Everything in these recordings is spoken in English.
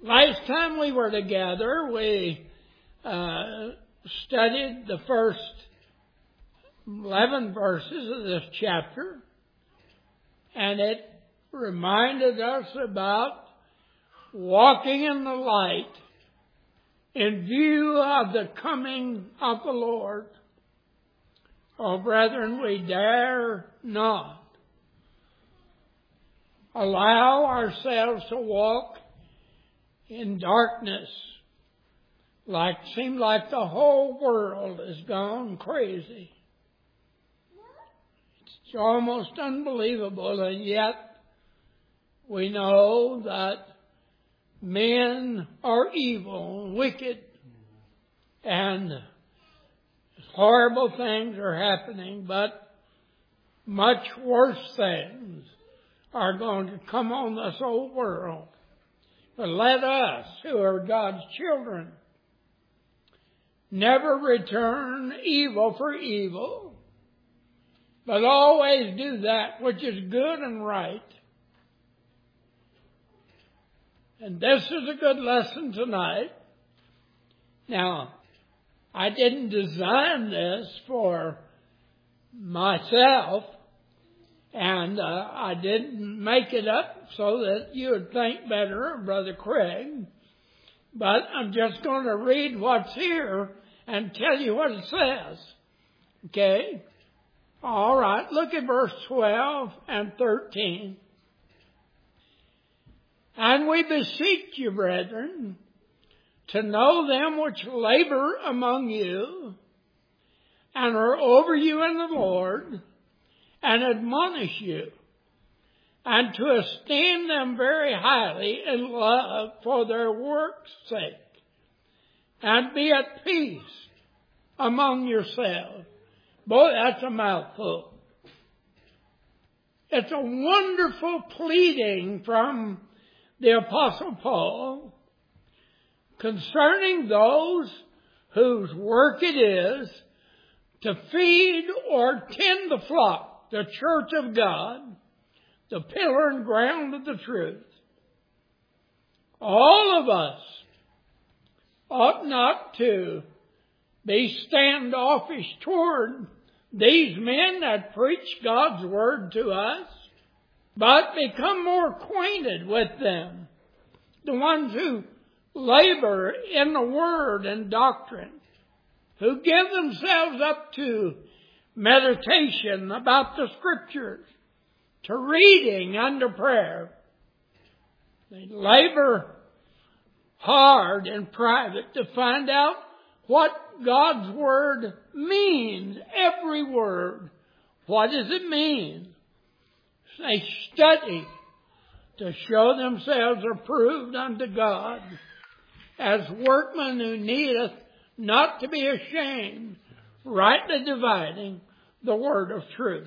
Last time we were together, we studied the first 11 verses of this chapter, and it reminded us about walking in the light in view of the coming of the Lord. Oh, brethren, we dare not allow ourselves to walk in darkness. Seemed like the whole world has gone crazy. It's almost unbelievable, and yet we know that men are evil and wicked, and horrible things are happening, but much worse things are going to come on this old world. But let us, who are God's children, never return evil for evil, but always do that which is good and right. And this is a good lesson tonight. Now, I didn't design this for myself, and I didn't make it up so that you would think better of Brother Craig. But I'm just going to read what's here and tell you what it says. Okay? All right, look at verse 12 and 13. And we beseech you, brethren, to know them which labor among you and are over you in the Lord, and admonish you, and to esteem them very highly in love for their work's sake, and be at peace among yourselves. Boy, that's a mouthful. It's a wonderful pleading from the Apostle Paul concerning those whose work it is to feed or tend the flock, the church of God, the pillar and ground of the truth. All of us ought not to be standoffish toward these men that preach God's word to us, but become more acquainted with them, the ones who labor in the word and doctrine, who give themselves up to meditation about the Scriptures, to reading and to prayer. They labor hard in private to find out what God's Word means. Every word. What does it mean? They study to show themselves approved unto God, as workmen who needeth not to be ashamed, rightly dividing the word of truth.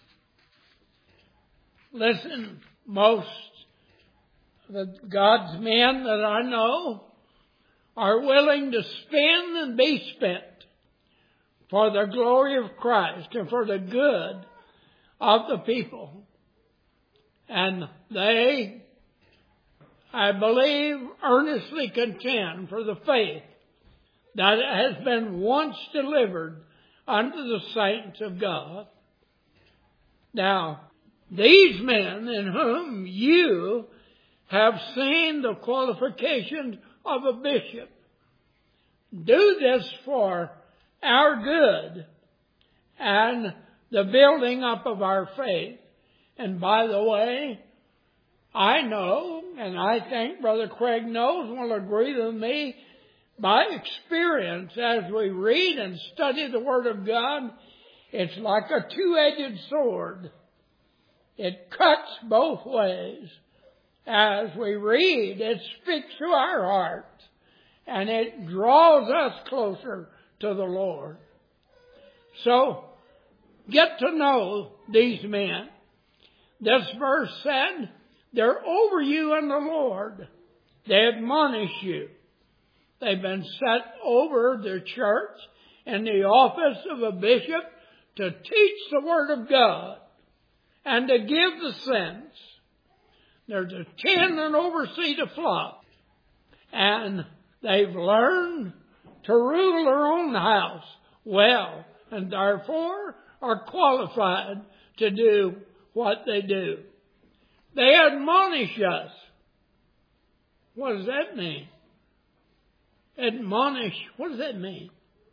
Listen, most of God's men that I know are willing to spend and be spent for the glory of Christ and for the good of the people. And they, I believe, earnestly contend for the faith that has been once delivered unto the saints of God. Now, these men in whom you have seen the qualifications of a bishop do this for our good and the building up of our faith. And by the way, I know, and I think Brother Craig knows, will agree with me, by experience, as we read and study the Word of God, it's like a two-edged sword. It cuts both ways. As we read, it speaks to our hearts, and it draws us closer to the Lord. So, get to know these men. This verse said, they're over you in the Lord. They admonish you. They've been set over the church in the office of a bishop to teach the Word of God and to give the sense. They're to tend and oversee the flock. and they've learned to rule their own house well, and therefore are qualified to do what they do. They admonish us. What does that mean? Admonish, what does that mean?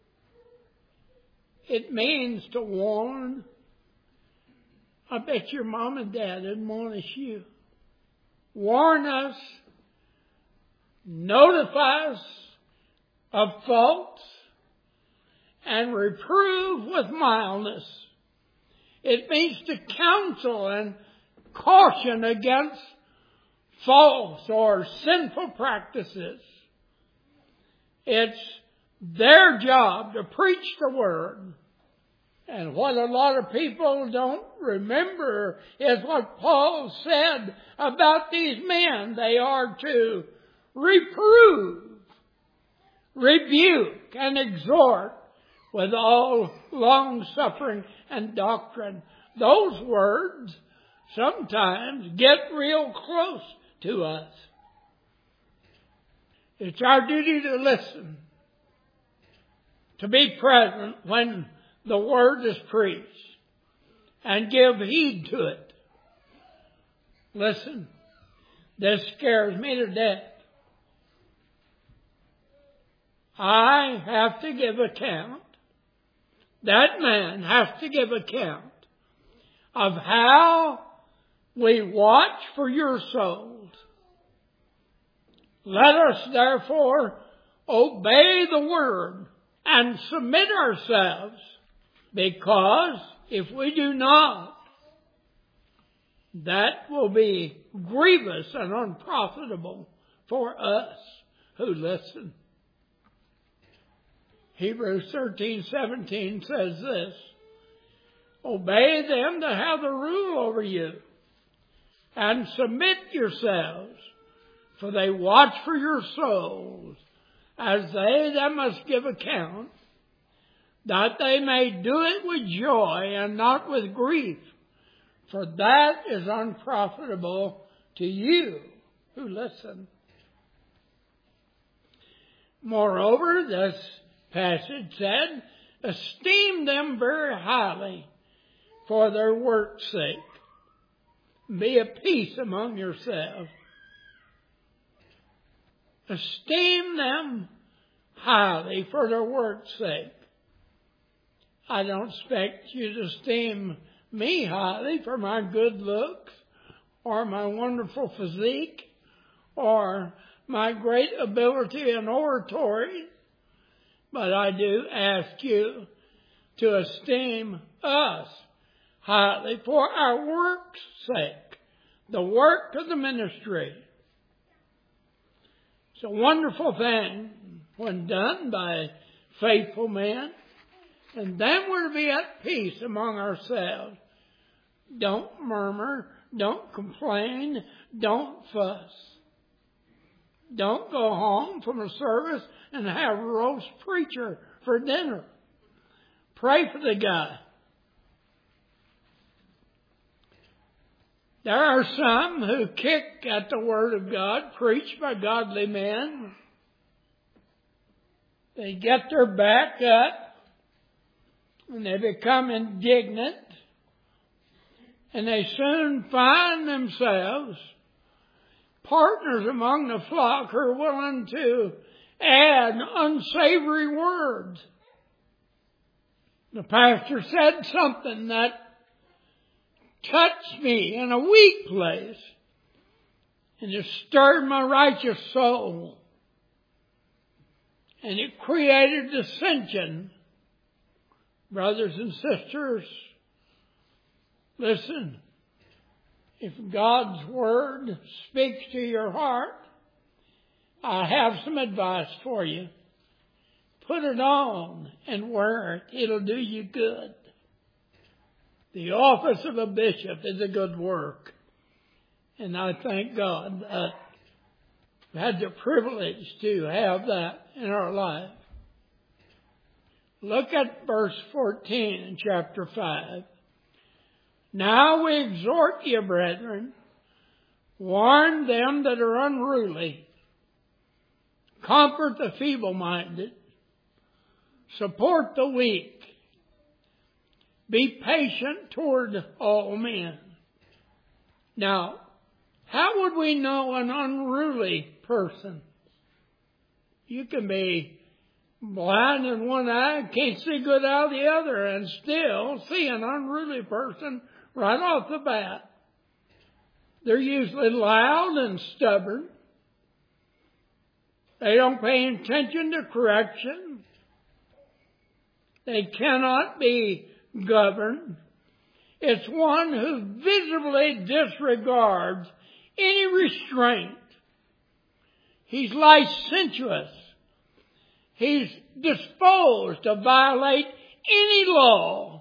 It means to warn. I bet your mom and dad admonish you. Warn us, notify us of faults, and reprove with mildness. It means to counsel and caution against false or sinful practices. It's their job to preach the Word. And what a lot of people don't remember is what Paul said about these men. They are to reprove, rebuke, and exhort with all long-suffering and doctrine. Those words sometimes get real close to us. It's our duty to listen, to be present when the Word is preached, and give heed to it. Listen, this scares me to death. I have to give account. That man has to give account of how we watch for your souls. Let us therefore obey the Word and submit ourselves, because if we do not, that will be grievous and unprofitable for us who listen. Hebrews 13:17 says this: obey them that have the rule over you, and submit yourselves, for they watch for your souls, as they that must give account, that they may do it with joy and not with grief, for that is unprofitable to you who listen. Moreover, this passage said, esteem them very highly for their work's sake. Be at peace among yourselves. Esteem them highly for their work's sake. I don't expect you to esteem me highly for my good looks, or my wonderful physique, or my great ability in oratory, but I do ask you to esteem us highly for our work's sake, the work of the ministry. It's a wonderful thing when done by faithful men. And then we're to be at peace among ourselves. Don't murmur. Don't complain. Don't fuss. Don't go home from a service and have a roast preacher for dinner. Pray for the guy. There are some who kick at the Word of God preached by godly men. They get their back up and they become indignant, and they soon find themselves partners among the flock who are willing to add unsavory words. The pastor said something that touched me in a weak place, and it stirred my righteous soul, and it created dissension. Brothers and sisters, listen. If God's Word speaks to your heart, I have some advice for you. Put it on and wear it. It'll do you good. The office of a bishop is a good work. And I thank God that we had the privilege to have that in our life. Look at verse 14 in chapter 5. Now we exhort you, brethren, warn them that are unruly, comfort the feeble-minded, support the weak, be patient toward all men. Now, how would we know an unruly person? You can be blind in one eye, can't see good out of the other, and still see an unruly person right off the bat. They're usually loud and stubborn. They don't pay attention to correction. They cannot be governed. It's one who visibly disregards any restraint. He's licentious. He's disposed to violate any law.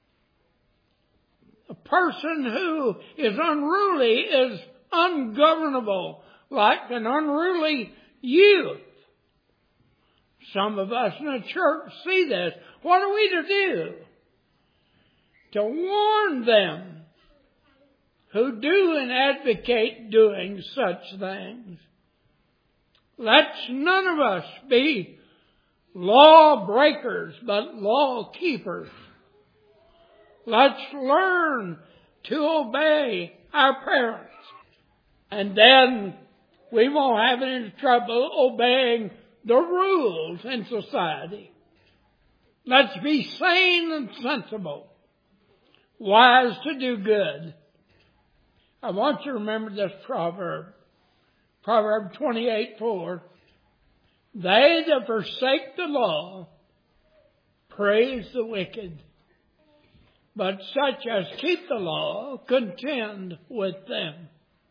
A person who is unruly is ungovernable, like an unruly youth. Some of us in the church see this. What are we to do? To warn them who do and advocate doing such things. Let's none of us be law breakers, but law keepers. Let's learn to obey our parents. And then we won't have any trouble obeying the rules in society. Let's be sane and sensible, wise to do good. I want you to remember this proverb. Proverb 28:4. They that forsake the law praise the wicked, but such as keep the law contend with them.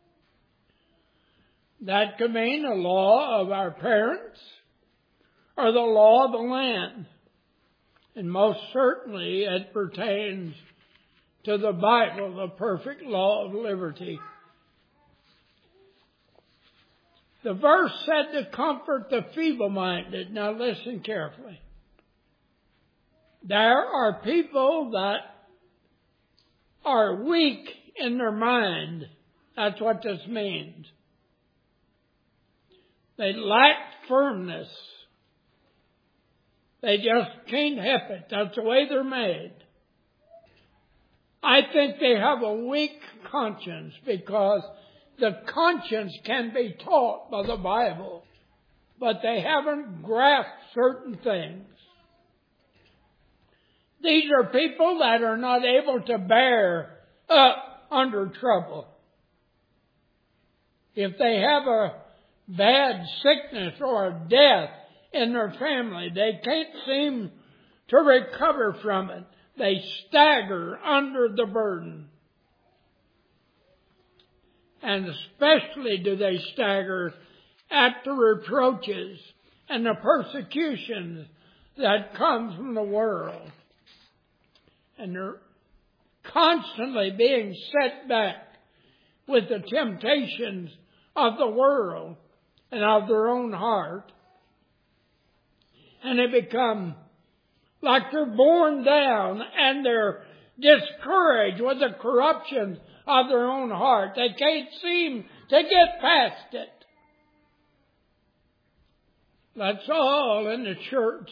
That could mean the law of our parents or the law of the land. And most certainly it pertains to the Bible, the perfect law of liberty. The verse said to comfort the feeble-minded. Now listen carefully. There are people that are weak in their mind. That's what this means. They lack firmness. They just can't help it. That's the way they're made. I think they have a weak conscience because the conscience can be taught by the Bible, but they haven't grasped certain things. These are people that are not able to bear up under trouble. If they have a bad sickness or a death in their family, they can't seem to recover from it. They stagger under the burden. And especially do they stagger at the reproaches and the persecutions that come from the world. And they're constantly being set back with the temptations of the world and of their own heart. And they become like they're borne down and they're discouraged with the corruption of their own heart. They can't seem to get past it. That's all in the church.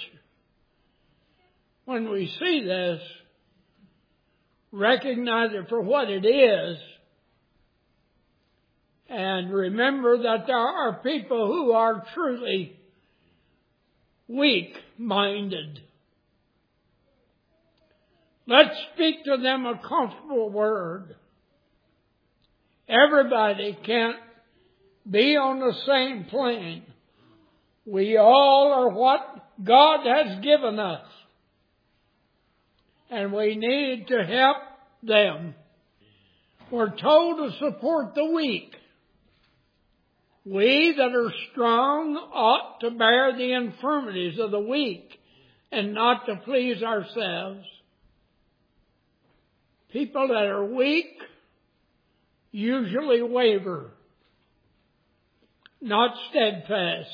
When we see this, recognize it for what it is, and remember that there are people who are truly weak-minded. Let's speak to them a comfortable word. Everybody can't be on the same plane. We all are what God has given us. And we need to help them. We're told to support the weak. We that are strong ought to bear the infirmities of the weak and not to please ourselves. People that are weak usually waver, not steadfast.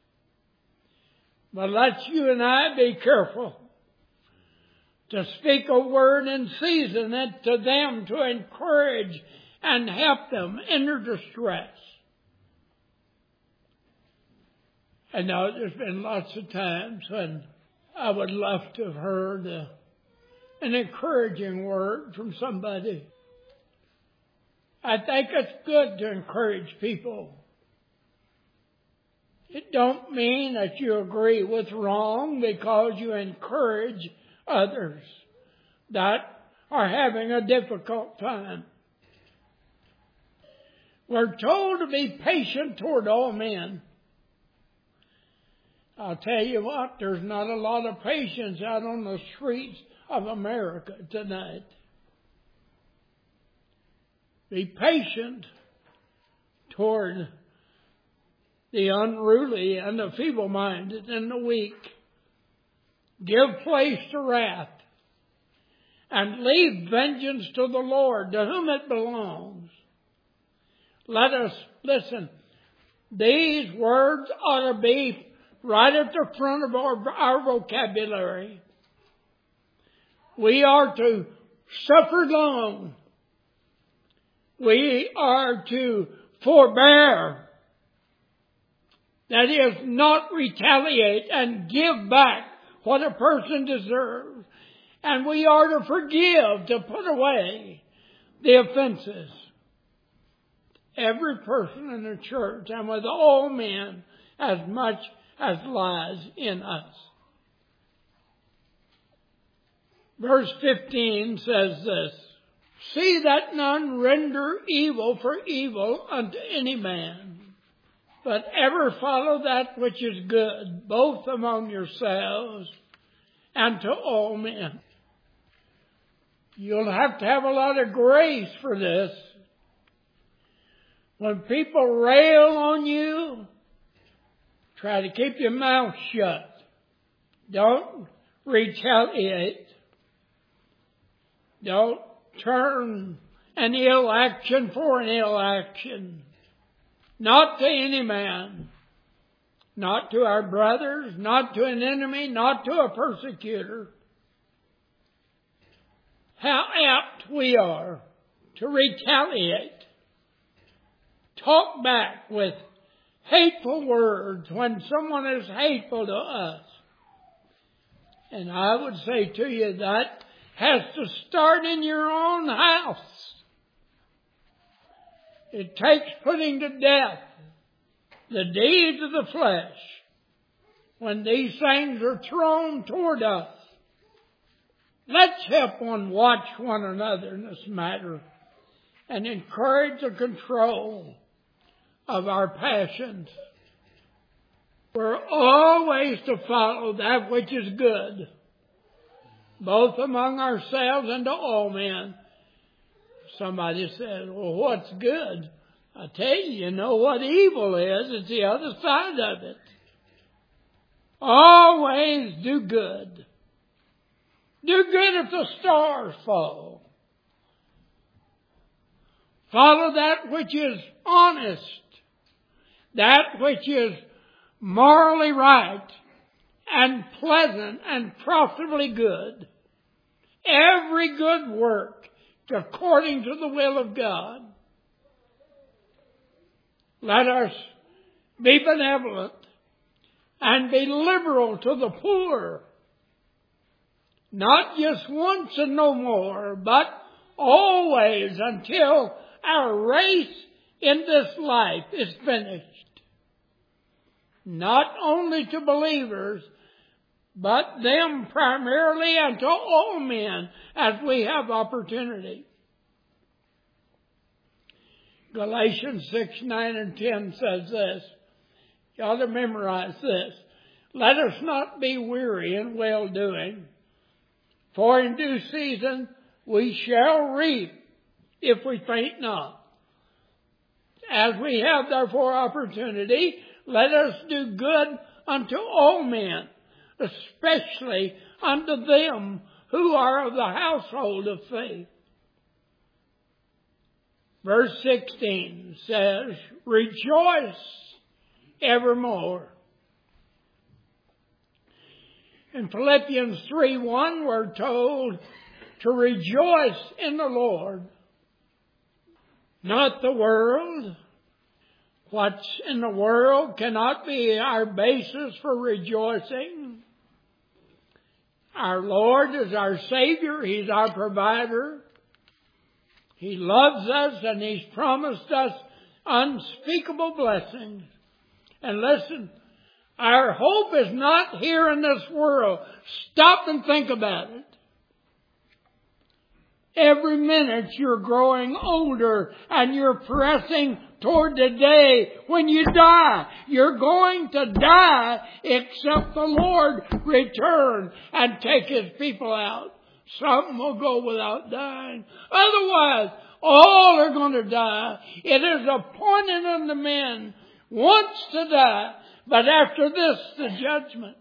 But let's you and I be careful to speak a word in season it to them to encourage and help them in their distress. I know there's been lots of times when I would love to have heard an encouraging word from somebody. I think it's good to encourage people. It don't mean that you agree with wrong because you encourage others that are having a difficult time. We're told to be patient toward all men. I'll tell you what, there's not a lot of patience out on the streets of America tonight. Be patient toward the unruly and the feeble-minded and the weak. Give place to wrath and leave vengeance to the Lord, to whom it belongs. Let us listen. These words ought to be right at the front of our vocabulary. We are to suffer long. We are to forbear. That is, not retaliate and give back what a person deserves. And we are to forgive, to put away the offenses. Every person in the church and with all men as much as lies in us. Verse 15 says this, see that none render evil for evil unto any man, but ever follow that which is good, both among yourselves and to all men. You'll have to have a lot of grace for this. When people rail on you, try to keep your mouth shut. Don't retaliate. Don't turn an ill action for an ill action. Not to any man. Not to our brothers. Not to an enemy. Not to a persecutor. How apt we are to retaliate. Talk back with hateful words when someone is hateful to us. And I would say to you that has to start in your own house. It takes putting to death the deeds of the flesh when these things are thrown toward us. Let's help watch one another in this matter and encourage the control of our passions. We're always to follow that which is good, both among ourselves and to all men. Somebody said, well, what's good? I tell you, you know what evil is. It's the other side of it. Always do good. Do good if the stars fall. Follow that which is honest, that which is morally right and pleasant and profitably good. Every good work according to the will of God. Let us be benevolent and be liberal to the poor. Not just once and no more, but always until our race in this life is finished. Not only to believers, but them primarily and to all men as we have opportunity. Galatians 6, 9, and 10 says this. You ought to memorize this. Let us not be weary in well-doing, for in due season we shall reap if we faint not. As we have therefore opportunity, let us do good unto all men, especially unto them who are of the household of faith. Verse 16 says, rejoice evermore. In Philippians 3:1, we're told to rejoice in the Lord. Not the world, What's in the world cannot be our basis for rejoicing. Our Lord is our Savior. He's our provider. He loves us and He's promised us unspeakable blessings. And listen, our hope is not here in this world. Stop and think about it. Every minute you're growing older and you're pressing toward the day when you die. You're going to die except the Lord return and take His people out. Some will go without dying. Otherwise, all are going to die. It is appointed unto men once to die, but after this the judgment.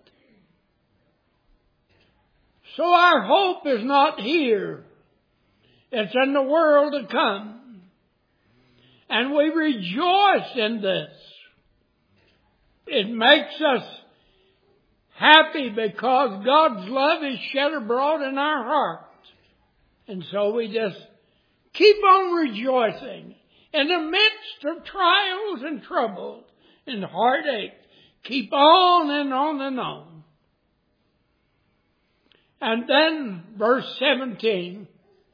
So our hope is not here. It's in the world to come. And we rejoice in this. It makes us happy because God's love is shed abroad in our hearts. And so we just keep on rejoicing in the midst of trials and troubles and heartache. Keep on and on and on. And then verse 17.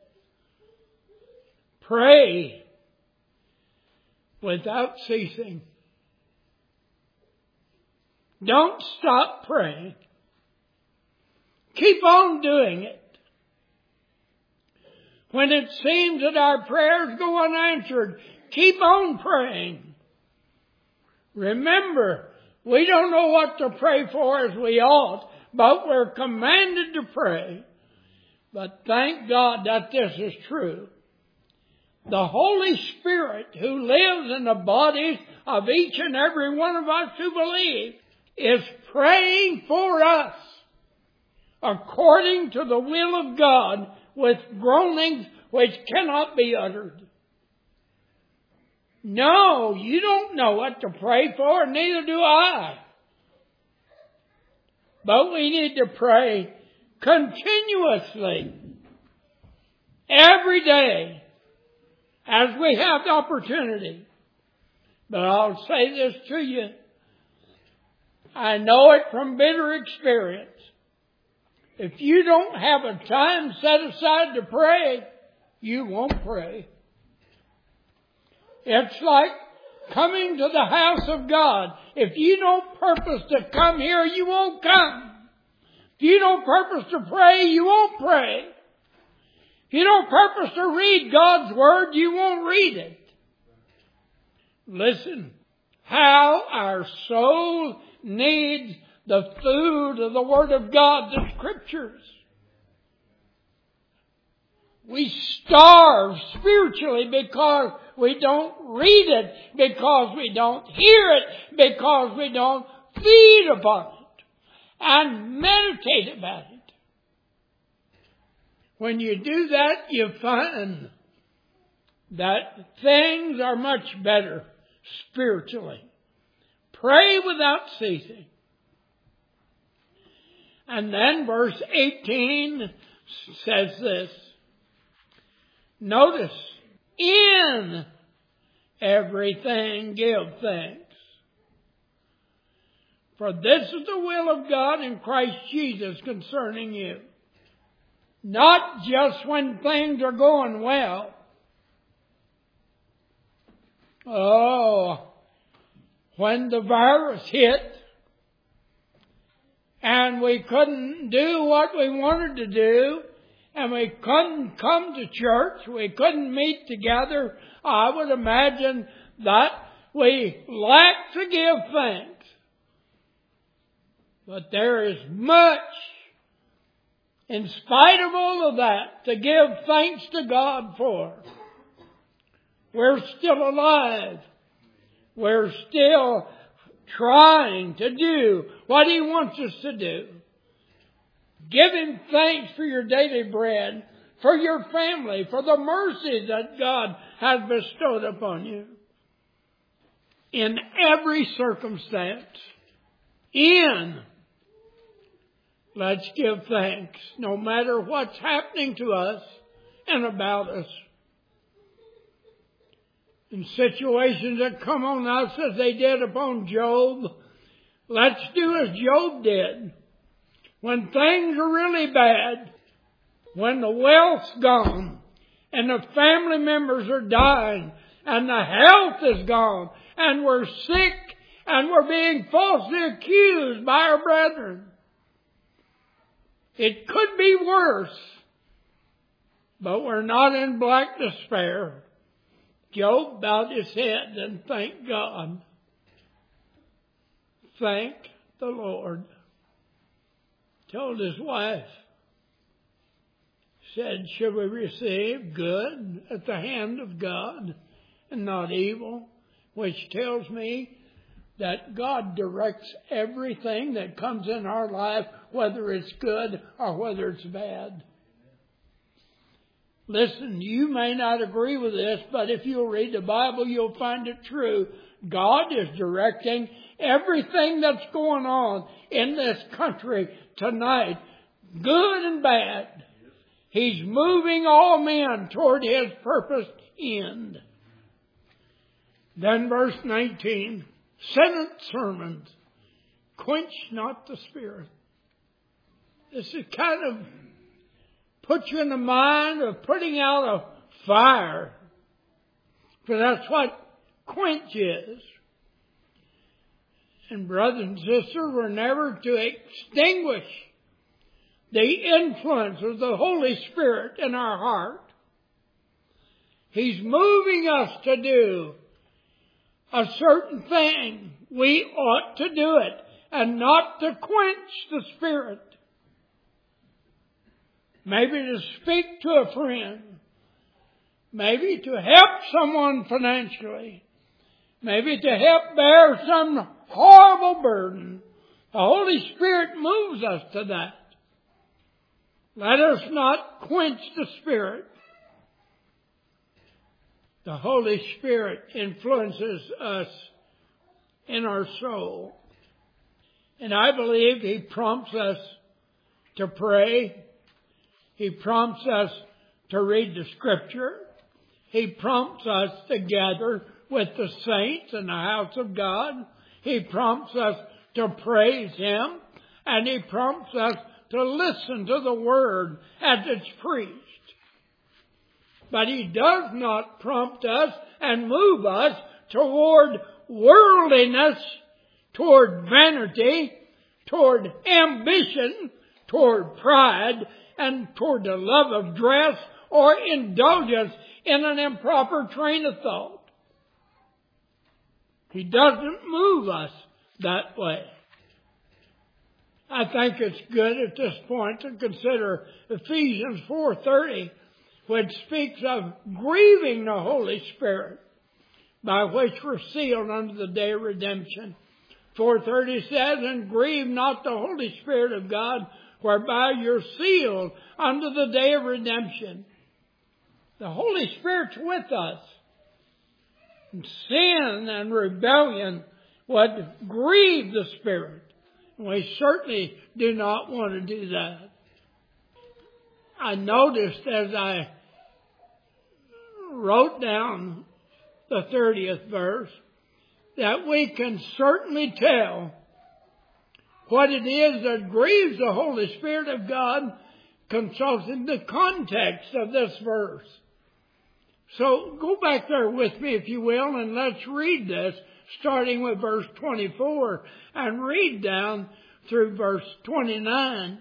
Pray without ceasing. Don't stop praying. Keep on doing it. When it seems that our prayers go unanswered, keep on praying. Remember, we don't know what to pray for as we ought, but we're commanded to pray. But thank God that this is true. The Holy Spirit who lives in the bodies of each and every one of us who believe is praying for us according to the will of God with groanings which cannot be uttered. No, you don't know what to pray for, neither do I. But we need to pray continuously, every day, as we have the opportunity. But I'll say this to you. I know it from bitter experience. If you don't have a time set aside to pray, you won't pray. It's like coming to the house of God. If you don't purpose to come here, you won't come. If you don't purpose to pray, you won't pray. If you don't purpose to read God's Word, you won't read it. Listen, how our soul needs the food of the Word of God, the Scriptures. We starve spiritually because we don't read it, because we don't hear it, because we don't feed upon it and meditate about it. When you do that, you find that things are much better spiritually. Pray without ceasing. And then verse 18 says this. Notice, in everything give thanks. For this is the will of God in Christ Jesus concerning you. Not just when things are going well. Oh, when the virus hit and we couldn't do what we wanted to do and we couldn't come to church, we couldn't meet together, I would imagine that we lack to give thanks. But there is much, in spite of all of that, to give thanks to God for. We're still alive. We're still trying to do what He wants us to do. Give Him thanks for your daily bread, for your family, for the mercy that God has bestowed upon you. In every circumstance, let's give thanks, no matter what's happening to us and about us. in situations that come on us as they did upon Job, let's do as Job did. When things are really bad, when the wealth's gone, and the family members are dying, and the health is gone, and we're sick, and we're being falsely accused by our brethren. It could be worse, but we're not in black despair. Job bowed his head and thanked God. Thank the Lord. Told his wife, said, should we receive good at the hand of God and not evil? Which tells me that God directs everything that comes in our life, whether it's good or whether it's bad. Listen, you may not agree with this, but if you'll read the Bible, you'll find it true. God is directing everything that's going on in this country tonight, good and bad. He's moving all men toward His purposed end. Then verse 19, sentence sermons, quench not the spirit. This is kind of put you in the mind of putting out a fire. For that's what quench is. And brothers and sisters, we're never to extinguish the influence of the Holy Spirit in our heart. He's moving us to do a certain thing. We ought to do it and not to quench the Spirit. Maybe to speak to a friend. Maybe to help someone financially. Maybe to help bear some horrible burden. The Holy Spirit moves us to that. Let us not quench the Spirit. The Holy Spirit influences us in our soul. And I believe He prompts us to pray. He prompts us to read the Scripture. He prompts us to gather with the saints in the house of God. He prompts us to praise Him. And He prompts us to listen to the Word as it's preached. But He does not prompt us and move us toward worldliness, toward vanity, toward ambition, toward pride, and toward the love of dress or indulgence in an improper train of thought. He doesn't move us that way. I think it's good at this point to consider Ephesians 4:30, which speaks of grieving the Holy Spirit, by which we're sealed unto the day of redemption. 4:30 says, and grieve not the Holy Spirit of God, whereby you're sealed unto the day of redemption. The Holy Spirit's with us. And sin and rebellion would grieve the Spirit. And we certainly do not want to do that. I noticed as I wrote down the 30th verse that we can certainly tell what it is that grieves the Holy Spirit of God consulting the context of this verse. So go back there with me, if you will, and let's read this, starting with verse 24, and read down through verse 29.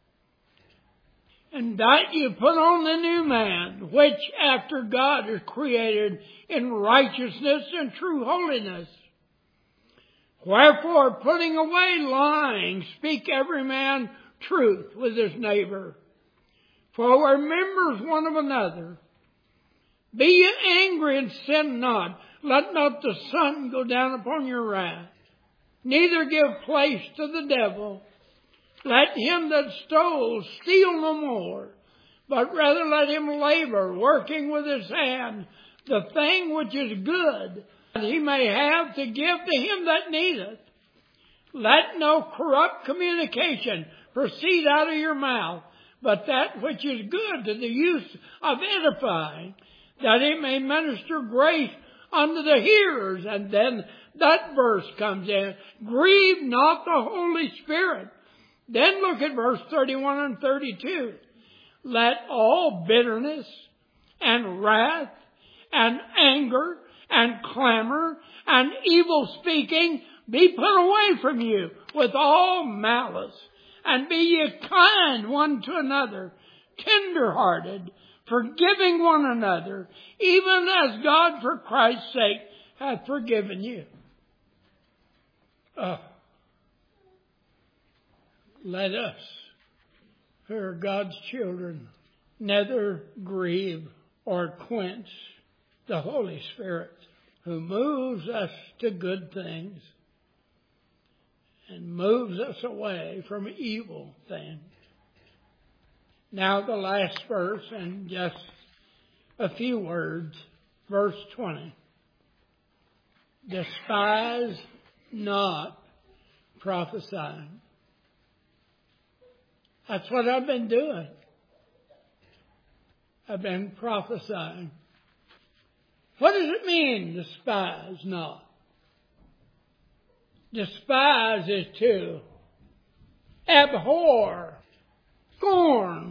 And that you put on the new man, which after God is created in righteousness and true holiness. Wherefore, putting away lying, speak every man truth with his neighbor. For we're members one of another. Be ye angry and sin not. Let not the sun go down upon your wrath. Neither give place to the devil. Let him that stole steal no more, but rather let him labor, working with his hand, the thing which is good, that he may have to give to him that needeth. Let no corrupt communication proceed out of your mouth, but that which is good to the use of edifying, that it may minister grace unto the hearers. And then that verse comes in. Grieve not the Holy Spirit. Then look at verse 31 and 32. Let all bitterness and wrath and anger and clamor and evil speaking be put away from you with all malice. And be ye kind one to another, tender-hearted, forgiving one another, even as God for Christ's sake hath forgiven you. Let us, who are God's children, neither grieve or quench the Holy Spirit, who moves us to good things and moves us away from evil things. Now the last verse, and just a few words, verse 20. Despise not prophesying. That's what I've been doing. I've been prophesying. What does it mean, despise not? Despise is to abhor, scorn,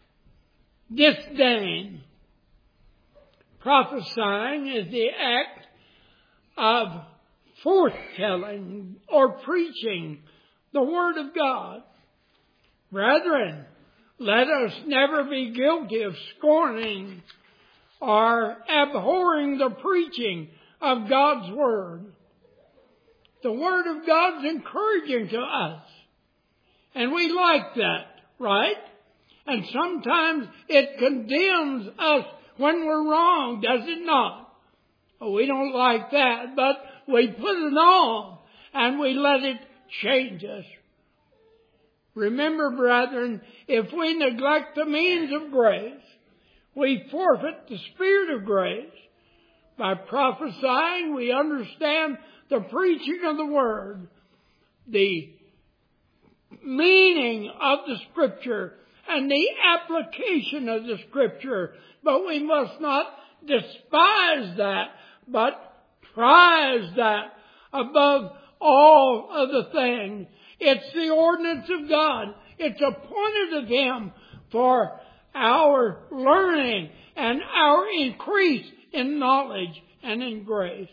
disdain. Prophesying is the act of foretelling or preaching the Word of God. Brethren, let us never be guilty of scorning or abhorring the preaching of God's Word. The Word of God's encouraging to us. And we like that, right? And sometimes it condemns us when we're wrong, does it not? Oh, we don't like that, but we put it on and we let it change us. Remember, brethren, if we neglect the means of grace, we forfeit the Spirit of grace. By prophesying, we understand the preaching of the Word, the meaning of the Scripture, and the application of the Scripture. But we must not despise that, but prize that above all other things. It's the ordinance of God. It's appointed of Him for our learning and our increase in knowledge and in grace.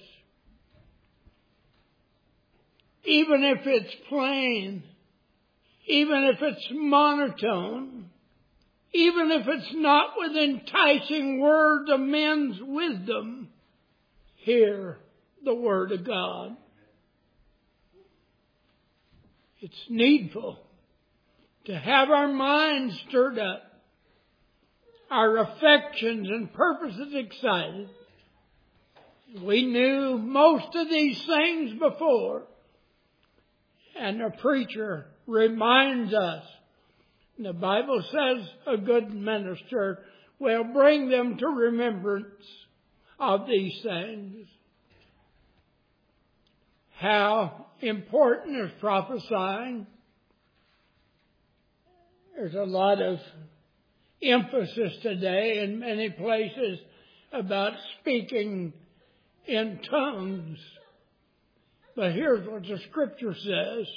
Even if it's plain, even if it's monotone, even if it's not with enticing words of men's wisdom, hear the Word of God. It's needful to have our minds stirred up, our affections and purposes excited. We knew most of these things before, and the preacher reminds us. The Bible says a good minister will bring them to remembrance of these things. How important is prophesying? There's a lot of emphasis today in many places about speaking in tongues. But here's what the Scripture says.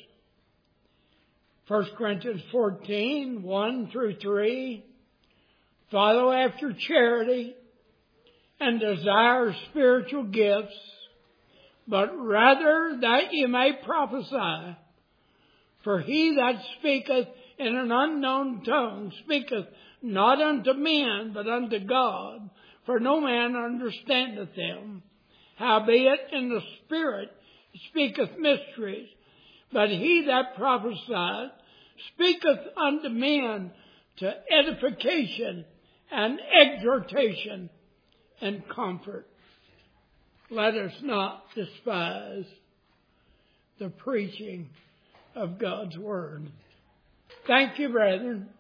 1 Corinthians 14, 1 through 3. Follow after charity and desire spiritual gifts, but rather that ye may prophesy. For he that speaketh in an unknown tongue speaketh not unto men, but unto God. For no man understandeth him. Howbeit in the Spirit speaketh mysteries. But he that prophesieth speaketh unto men to edification and exhortation and comfort. Let us not despise the preaching of God's Word. Thank you, brethren.